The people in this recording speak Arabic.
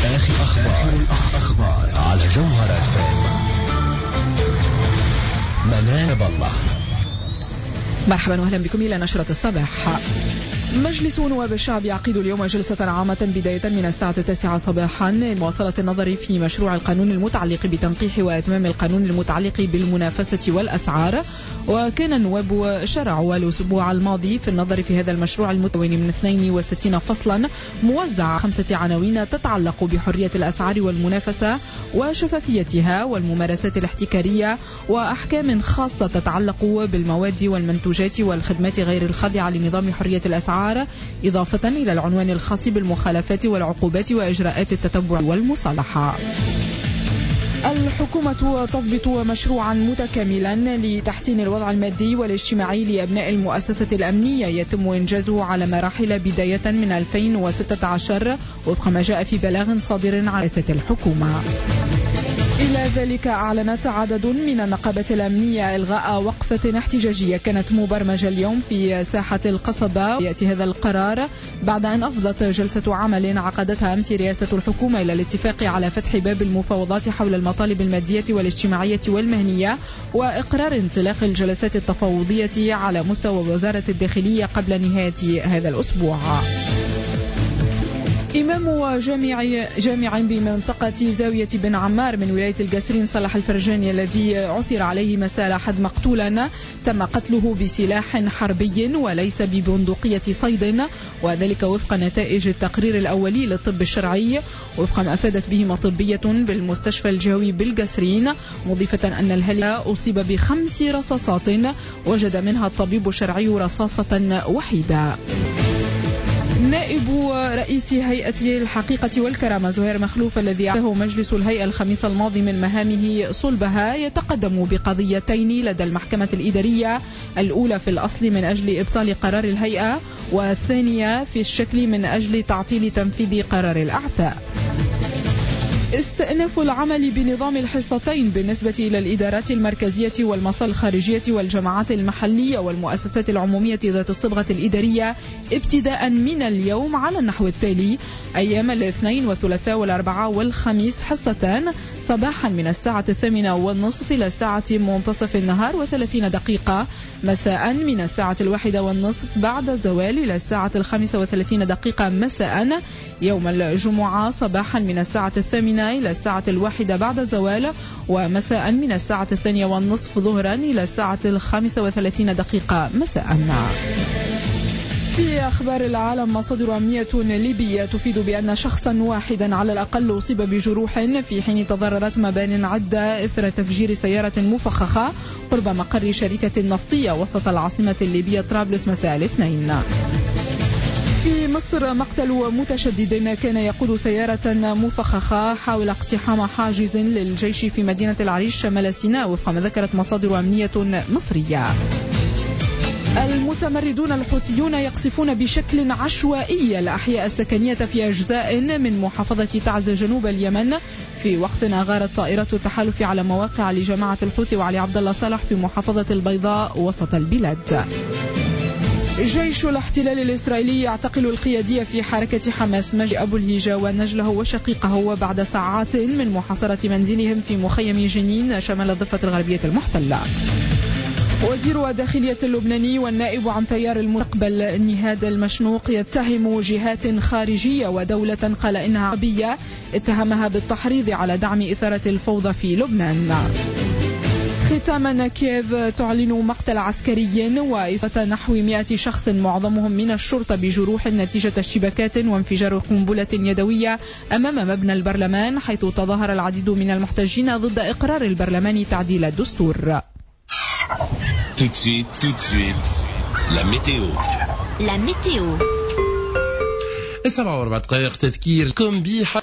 آخر الأخبار على جوهر FM. منال بالله. مرحبا واهلا بكم إلى نشرة الصباح. مجلس نواب الشعب يعقد اليوم جلسة عامة بداية من الساعة 9 صباحا لمواصلة النظر في مشروع القانون المتعلق بتنقيح وإتمام القانون المتعلق بالمنافسة والأسعار. وكان النواب شرعوا الأسبوع الماضي في النظر في هذا المشروع المتكون من 62 فصلا موزع 5 عناوين تتعلق بحرية الأسعار والمنافسة وشفافيتها والممارسات الاحتكارية، وأحكام خاصة تتعلق بالمواد والمنتوجات والخدمات غير الخاضعة لنظام حرية الأسعار، إضافة إلى العنوان الخاص بالمخالفات والعقوبات وإجراءات التتبع والمصالحة. الحكومة تضبط مشروعا متكاملا لتحسين الوضع المادي والاجتماعي لأبناء المؤسسة الأمنية يتم إنجازه على مراحل بداية من 2016 وفق ما جاء في بلاغ صادر عن رئاسة الحكومة. إلى ذلك أعلنت عدد من النقابات الأمنية إلغاء وقفة احتجاجية كانت مبرمجة اليوم في ساحة القصبة. يأتي هذا القرار بعد أن أفضت جلسة عمل عقدتها أمس رئاسة الحكومة إلى الاتفاق على فتح باب المفاوضات حول المطالب المادية والاجتماعية والمهنية وإقرار انطلاق الجلسات التفاوضية على مستوى وزارة الداخلية قبل نهاية هذا الأسبوع. إمام جامع بمنطقة زاوية بن عمار من ولاية القصرين صلاح الفرجاني الذي عثر عليه مساء الأحد مقتولا تم قتله بسلاح حربي وليس ببندقية صيد، وذلك وفق نتائج التقرير الأولي للطب الشرعي وفق ما أفادت به مطبية بالمستشفى الجوي بالقصرين، مضيفة أن الهلة أصيب ب5 رصاصات وجد منها الطبيب الشرعي رصاصة وحيدة. نائب رئيس هيئة الحقيقة والكرامة زهير مخلوف الذي أعطاه مجلس الهيئة الخميس الماضي من مهامه صلبها يتقدم بقضيتين لدى المحكمة الإدارية، الأولى في الأصل من أجل إبطال قرار الهيئة، والثانية في الشكل من أجل تعطيل تنفيذ قرار الأعفاء. استئناف العمل بنظام الحصتين بالنسبة إلى الإدارات المركزية والمصالح الخارجية والجماعات المحلية والمؤسسات العمومية ذات الصبغة الإدارية ابتداء من اليوم على النحو التالي: أيام الاثنين والثلاثاء والأربعاء والخميس حصتان، صباحا من الساعة 8:30 إلى الساعة منتصف النهار و30 دقيقة، مساء من الساعة 1:30 بعد الزوال إلى الساعة 35 دقيقة مساء، يوم الجمعة صباحا من الساعة 8 إلى الساعة 1 بعد الزوال، ومساء من الساعة 2:30 ظهرا إلى الساعة 35 دقيقة مساء. في أخبار العالم، مصادر أمنية ليبية تفيد بأن شخصا واحدا على الأقل أصيب بجروح في حين تضررت مبان عدة إثر تفجير سيارة مفخخة قرب مقر شركة نفطية وسط العاصمة الليبية طرابلس مساء الاثنين. في مصر، مقتل متشدد كان يقود سيارة مفخخة حاول اقتحام حاجز للجيش في مدينة العريش شمال سيناء وفق ما ذكرت مصادر أمنية مصرية. المتمردون الحوثيون يقصفون بشكل عشوائي الأحياء السكنية في أجزاء من محافظة تعز جنوب اليمن، في وقت أغارت طائرات التحالف على مواقع لجماعة الحوثي وعلي عبد الله صالح في محافظة البيضاء وسط البلاد. جيش الاحتلال الإسرائيلي يعتقل القيادية في حركة حماس مجدي أبو الهيجة ونجله وشقيقه بعد ساعات من محاصرة منزلهم في مخيم جنين شمال الضفة الغربية المحتلة. وزير الداخلية اللبناني والنائب عن تيار المستقبل نهاد المشنوق يتهم جهات خارجية ودولة قال إنها عربية اتهمها بالتحريض على دعم إثارة الفوضى في لبنان. ختاما، كييف تعلن مقتل عسكري وإصابة نحو 100 شخص معظمهم من الشرطة بجروح نتيجة اشتباكات وانفجار قنبلة يدوية أمام مبنى البرلمان، حيث تظاهر العديد من المحتجين ضد إقرار البرلمان تعديل الدستور. Tout de suite, la météo. La météo. 7:04 تذكيركم